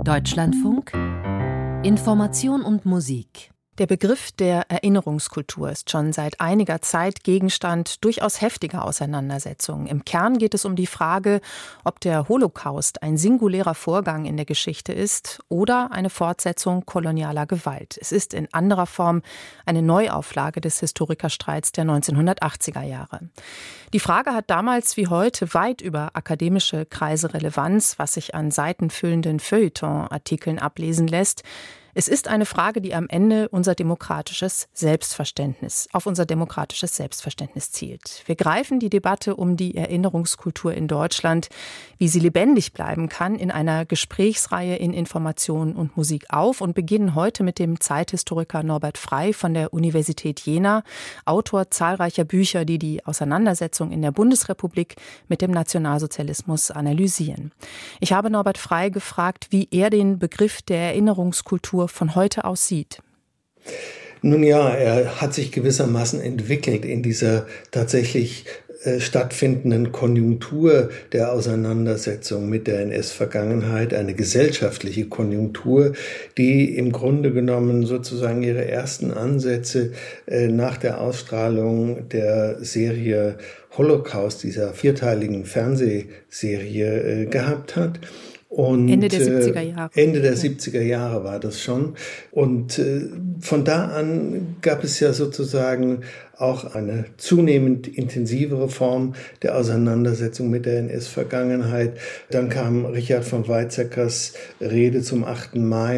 Deutschlandfunk Information und Musik. Der Begriff der Erinnerungskultur ist schon seit einiger Zeit Gegenstand durchaus heftiger Auseinandersetzungen. Im Kern geht es um die Frage, ob der Holocaust ein singulärer Vorgang in der Geschichte ist oder eine Fortsetzung kolonialer Gewalt. Es ist in anderer Form eine Neuauflage des Historikerstreits der 1980er Jahre. Die Frage hat damals wie heute weit über akademische Kreise Relevanz, was sich an seitenfüllenden Feuilleton-Artikeln ablesen lässt. Es ist eine Frage, die am Ende auf unser demokratisches Selbstverständnis zielt. Wir greifen die Debatte um die Erinnerungskultur in Deutschland, wie sie lebendig bleiben kann, in einer Gesprächsreihe in Information und Musik auf und beginnen heute mit dem Zeithistoriker Norbert Frey von der Universität Jena, Autor zahlreicher Bücher, die die Auseinandersetzung in der Bundesrepublik mit dem Nationalsozialismus analysieren. Ich habe Norbert Frey gefragt, wie er den Begriff der Erinnerungskultur von heute aussieht. Nun ja, er hat sich gewissermaßen entwickelt in dieser tatsächlich stattfindenden Konjunktur der Auseinandersetzung mit der NS-Vergangenheit, eine gesellschaftliche Konjunktur, die im Grunde genommen sozusagen ihre ersten Ansätze nach der Ausstrahlung der Serie Holocaust, dieser vierteiligen Fernsehserie, gehabt hat. Und Ende der 70er Jahre. Ende der 70er Jahre war das schon. Und von da an gab es ja sozusagen auch eine zunehmend intensivere Form der Auseinandersetzung mit der NS-Vergangenheit. Dann kam Richard von Weizsäckers Rede zum 8. Mai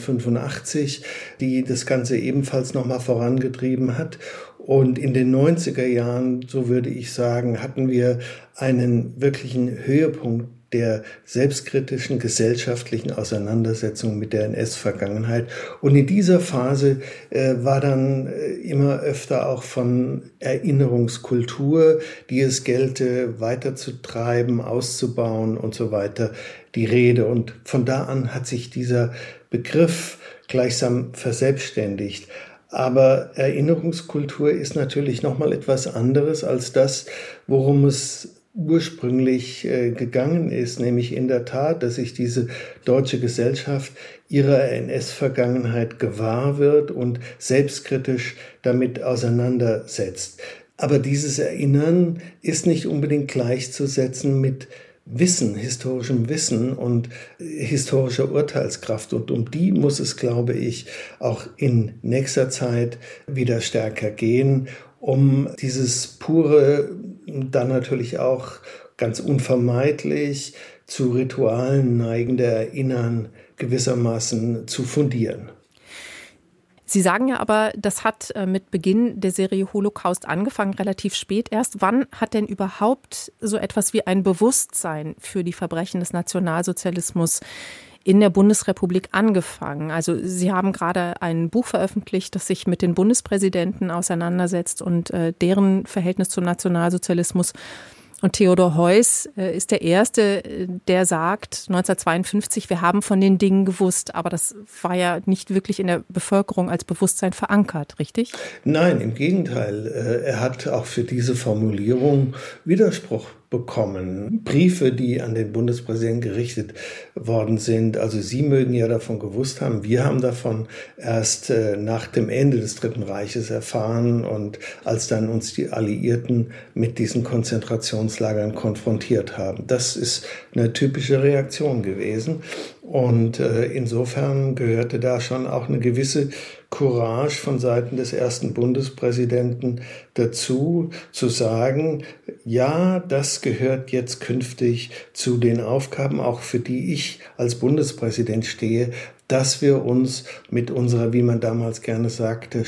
1985, die das Ganze ebenfalls nochmal vorangetrieben hat. Und in den 90er Jahren, so würde ich sagen, hatten wir einen wirklichen Höhepunkt der selbstkritischen gesellschaftlichen Auseinandersetzung mit der NS-Vergangenheit. Und in dieser Phase war dann immer öfter auch von Erinnerungskultur, die es gelte weiterzutreiben, auszubauen und so weiter, die Rede. Und von da an hat sich dieser Begriff gleichsam verselbstständigt. Aber Erinnerungskultur ist natürlich nochmal etwas anderes als das, worum es ursprünglich gegangen ist, nämlich in der Tat, dass sich diese deutsche Gesellschaft ihrer NS-Vergangenheit gewahr wird und selbstkritisch damit auseinandersetzt. Aber dieses Erinnern ist nicht unbedingt gleichzusetzen mit Wissen, historischem Wissen und historischer Urteilskraft. Und um die muss es, glaube ich, auch in nächster Zeit wieder stärker gehen, um dieses pure, dann natürlich auch ganz unvermeidlich zu Ritualen neigende Erinnern gewissermaßen zu fundieren. Sie sagen ja aber, das hat mit Beginn der Serie Holocaust angefangen, relativ spät erst. Wann hat denn überhaupt so etwas wie ein Bewusstsein für die Verbrechen des Nationalsozialismus in der Bundesrepublik angefangen? Also Sie haben gerade ein Buch veröffentlicht, das sich mit den Bundespräsidenten auseinandersetzt und deren Verhältnis zum Nationalsozialismus. Und Theodor Heuss ist der Erste, der sagt, 1952, wir haben von den Dingen gewusst. Aber das war ja nicht wirklich in der Bevölkerung als Bewusstsein verankert, richtig? Nein, im Gegenteil. Er hat auch für diese Formulierung Widerspruch bekommen. Briefe, die an den Bundespräsidenten gerichtet worden sind. Also Sie mögen ja davon gewusst haben. Wir haben davon erst nach dem Ende des Dritten Reiches erfahren und als dann uns die Alliierten mit diesen Konzentrationslagern konfrontiert haben. Das ist eine typische Reaktion gewesen. Und insofern gehörte da schon auch eine gewisse Courage von Seiten des ersten Bundespräsidenten dazu, zu sagen, ja, das gehört jetzt künftig zu den Aufgaben, auch für die ich als Bundespräsident stehe, dass wir uns mit unserer, wie man damals gerne sagte,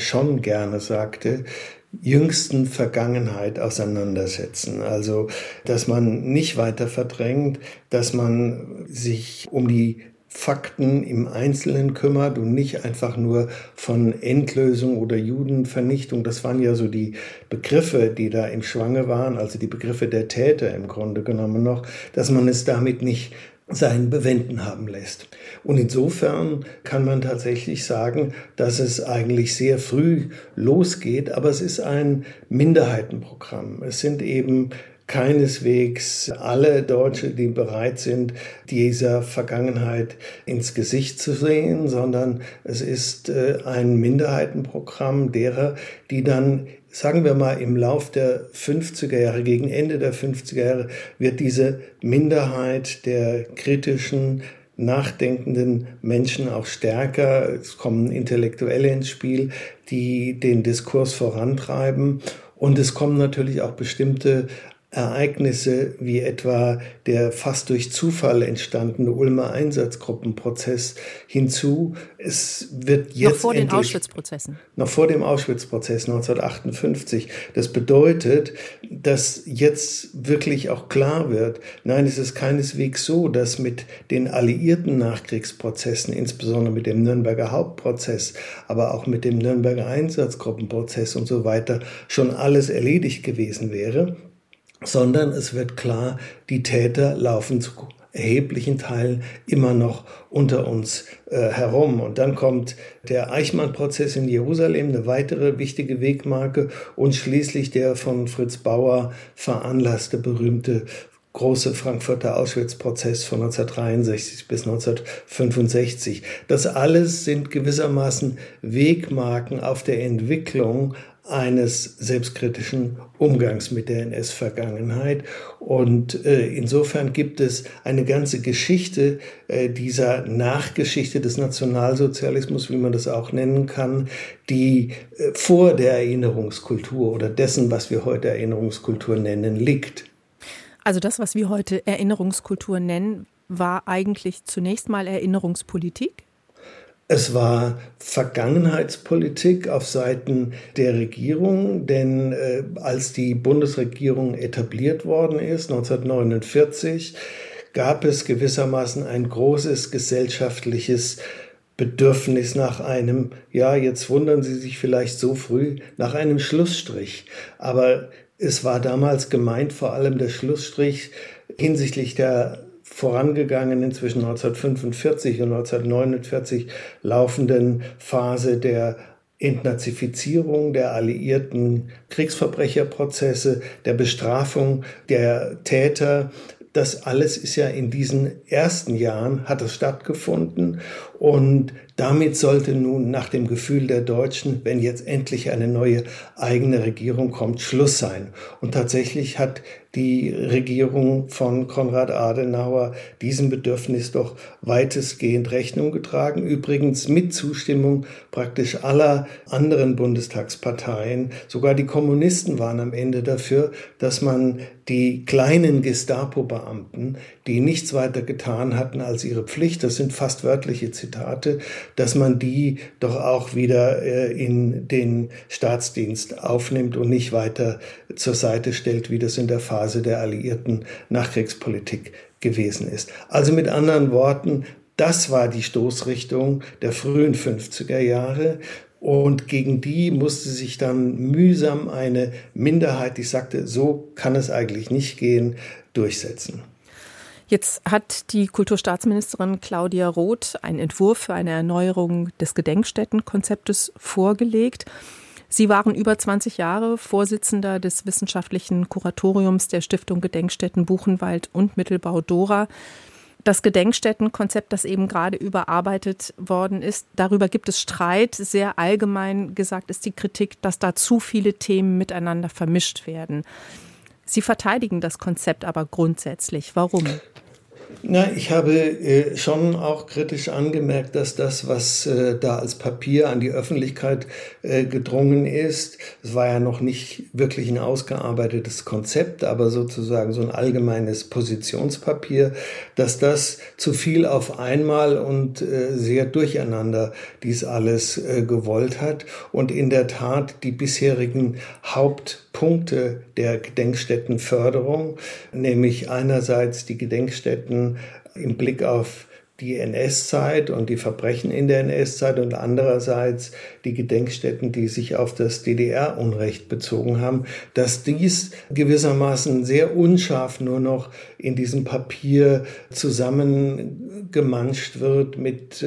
jüngsten Vergangenheit auseinandersetzen. Also, dass man nicht weiter verdrängt, dass man sich um die Fakten im Einzelnen kümmert und nicht einfach nur von Endlösung oder Judenvernichtung. Das waren ja so die Begriffe, die da im Schwange waren, also die Begriffe der Täter im Grunde genommen noch, dass man es damit nicht seinen Bewenden haben lässt. Und insofern kann man tatsächlich sagen, dass es eigentlich sehr früh losgeht, aber es ist ein Minderheitenprogramm. Es sind eben keineswegs alle Deutsche, die bereit sind, dieser Vergangenheit ins Gesicht zu sehen, sondern es ist ein Minderheitenprogramm derer, die dann, sagen wir mal, im Lauf der 50er Jahre, gegen Ende der 50er Jahre, wird diese Minderheit der kritischen, nachdenkenden Menschen auch stärker. Es kommen Intellektuelle ins Spiel, die den Diskurs vorantreiben. Und es kommen natürlich auch bestimmte Ereignisse wie etwa der fast durch Zufall entstandene Ulmer Einsatzgruppenprozess hinzu. Es wird jetzt noch vor den Auschwitz-Prozessen. Noch vor dem Auschwitz-Prozess 1958. Das bedeutet, dass jetzt wirklich auch klar wird, nein, es ist keineswegs so, dass mit den alliierten Nachkriegsprozessen, insbesondere mit dem Nürnberger Hauptprozess, aber auch mit dem Nürnberger Einsatzgruppenprozess und so weiter, schon alles erledigt gewesen wäre, sondern es wird klar, die Täter laufen zu erheblichen Teilen immer noch unter uns herum. Und dann kommt der Eichmann-Prozess in Jerusalem, eine weitere wichtige Wegmarke, und schließlich der von Fritz Bauer veranlasste berühmte große Frankfurter Auschwitz-Prozess von 1963 bis 1965. Das alles sind gewissermaßen Wegmarken auf der Entwicklung eines selbstkritischen Umgangs mit der NS-Vergangenheit. Und insofern gibt es eine ganze Geschichte dieser Nachgeschichte des Nationalsozialismus, wie man das auch nennen kann, die vor der Erinnerungskultur oder dessen, was wir heute Erinnerungskultur nennen, liegt. Also das, was wir heute Erinnerungskultur nennen, war eigentlich zunächst mal Erinnerungspolitik? Es war Vergangenheitspolitik auf Seiten der Regierung, denn als die Bundesregierung etabliert worden ist, 1949, gab es gewissermaßen ein großes gesellschaftliches Bedürfnis nach einem, ja, jetzt wundern Sie sich vielleicht so früh, nach einem Schlussstrich. Aber es war damals gemeint, vor allem der Schlussstrich hinsichtlich der vorangegangenen zwischen 1945 und 1949 laufenden Phase der Entnazifizierung, der alliierten Kriegsverbrecherprozesse, der Bestrafung der Täter. Das alles ist ja in diesen ersten Jahren, hat es stattgefunden, und damit sollte nun nach dem Gefühl der Deutschen, wenn jetzt endlich eine neue eigene Regierung kommt, Schluss sein. Und tatsächlich hat die Regierung von Konrad Adenauer diesem Bedürfnis doch weitestgehend Rechnung getragen. Übrigens mit Zustimmung praktisch aller anderen Bundestagsparteien. Sogar die Kommunisten waren am Ende dafür, dass man die kleinen Gestapo-Beamten, die nichts weiter getan hatten als ihre Pflicht, das sind fast wörtliche Zitate, dass man die doch auch wieder in den Staatsdienst aufnimmt und nicht weiter zur Seite stellt, wie das in der Phase der alliierten Nachkriegspolitik gewesen ist. Also mit anderen Worten, das war die Stoßrichtung der frühen 50er Jahre. Und gegen die musste sich dann mühsam eine Minderheit, die sagte, so kann es eigentlich nicht gehen, durchsetzen. Jetzt hat die Kulturstaatsministerin Claudia Roth einen Entwurf für eine Erneuerung des Gedenkstättenkonzeptes vorgelegt. Sie waren über 20 Jahre Vorsitzender des wissenschaftlichen Kuratoriums der Stiftung Gedenkstätten Buchenwald und Mittelbau-Dora. Das Gedenkstättenkonzept, das eben gerade überarbeitet worden ist, darüber gibt es Streit. Sehr allgemein gesagt ist die Kritik, dass da zu viele Themen miteinander vermischt werden. Sie verteidigen das Konzept aber grundsätzlich. Warum? Na, ich habe schon auch kritisch angemerkt, dass das, was da als Papier an die Öffentlichkeit gedrungen ist, es war ja noch nicht wirklich ein ausgearbeitetes Konzept, aber sozusagen so ein allgemeines Positionspapier, dass das zu viel auf einmal und sehr durcheinander dies alles gewollt hat und in der Tat die bisherigen Hauptpunkte der Gedenkstättenförderung, nämlich einerseits die Gedenkstätten im Blick auf die NS-Zeit und die Verbrechen in der NS-Zeit und andererseits die Gedenkstätten, die sich auf das DDR-Unrecht bezogen haben, dass dies gewissermaßen sehr unscharf nur noch in diesem Papier zusammengemanscht wird mit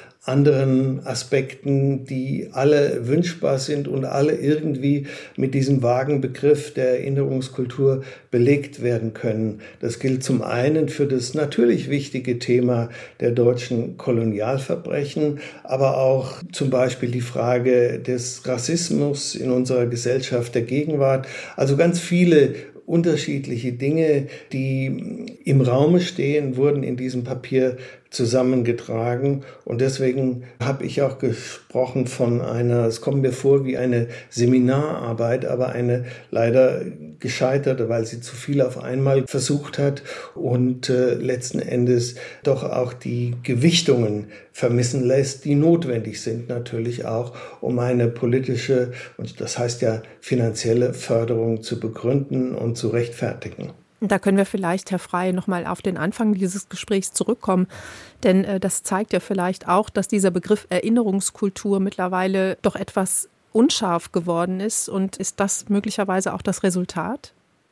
anderen Aspekten, die alle wünschbar sind und alle irgendwie mit diesem vagen Begriff der Erinnerungskultur belegt werden können. Das gilt zum einen für das natürlich wichtige Thema der deutschen Kolonialverbrechen, aber auch zum Beispiel die Frage des Rassismus in unserer Gesellschaft der Gegenwart. Also ganz viele unterschiedliche Dinge, die im Raume stehen, wurden in diesem Papier zusammengetragen. Und deswegen habe ich auch gesprochen von es kommt mir vor wie eine Seminararbeit, aber eine leider gescheiterte, weil sie zu viel auf einmal versucht hat und letzten Endes doch auch die Gewichtungen vermissen lässt, die notwendig sind natürlich auch, um eine politische, und das heißt ja finanzielle Förderung zu begründen und zu rechtfertigen. Da können wir vielleicht, Herr Frey, nochmal auf den Anfang dieses Gesprächs zurückkommen. Denn das zeigt ja vielleicht auch, dass dieser Begriff Erinnerungskultur mittlerweile doch etwas unscharf geworden ist. Und ist das möglicherweise auch das Resultat?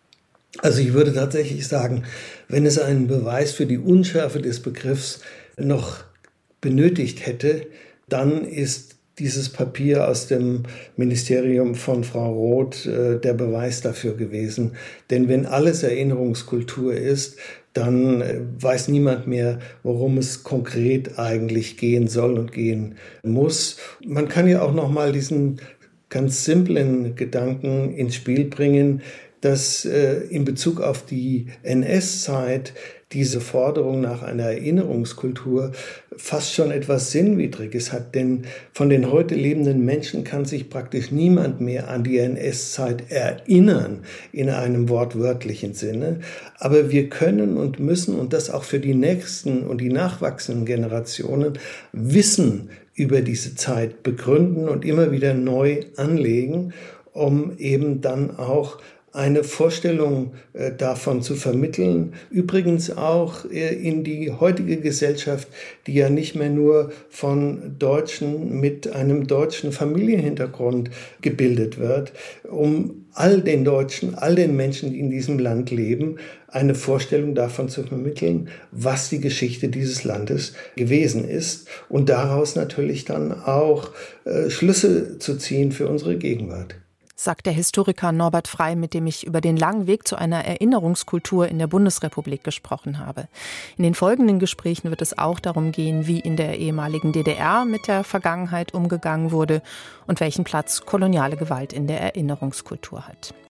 Also ich würde tatsächlich sagen, wenn es einen Beweis für die Unschärfe des Begriffs noch benötigt hätte, dann ist dieses Papier aus dem Ministerium von Frau Roth der Beweis dafür gewesen. Denn wenn alles Erinnerungskultur ist, dann weiß niemand mehr, worum es konkret eigentlich gehen soll und gehen muss. Man kann ja auch noch mal diesen ganz simplen Gedanken ins Spiel bringen, dass in Bezug auf die NS-Zeit diese Forderung nach einer Erinnerungskultur fast schon etwas Sinnwidriges hat. Denn von den heute lebenden Menschen kann sich praktisch niemand mehr an die NS-Zeit erinnern, in einem wortwörtlichen Sinne. Aber wir können und müssen, und das auch für die nächsten und die nachwachsenden Generationen, Wissen über diese Zeit begründen und immer wieder neu anlegen, um eben dann auch eine Vorstellung davon zu vermitteln, übrigens auch in die heutige Gesellschaft, die ja nicht mehr nur von Deutschen mit einem deutschen Familienhintergrund gebildet wird, um all den Deutschen, all den Menschen, die in diesem Land leben, eine Vorstellung davon zu vermitteln, was die Geschichte dieses Landes gewesen ist und daraus natürlich dann auch Schlüsse zu ziehen für unsere Gegenwart. Sagt der Historiker Norbert Frey, mit dem ich über den langen Weg zu einer Erinnerungskultur in der Bundesrepublik gesprochen habe. In den folgenden Gesprächen wird es auch darum gehen, wie in der ehemaligen DDR mit der Vergangenheit umgegangen wurde und welchen Platz koloniale Gewalt in der Erinnerungskultur hat.